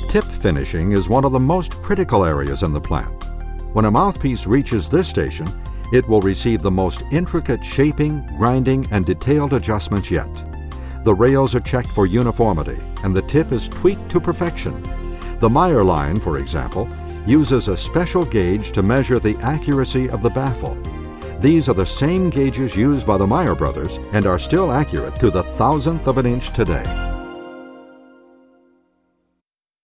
Tip finishing is one of the most critical areas in the plant. When a mouthpiece reaches this station, it will receive the most intricate shaping, grinding, and detailed adjustments yet. The rails are checked for uniformity, and the tip is tweaked to perfection. The Meyer line, for example, uses a special gauge to measure the accuracy of the baffle. These are the same gauges used by the Meyer brothers and are still accurate to the thousandth of an inch today.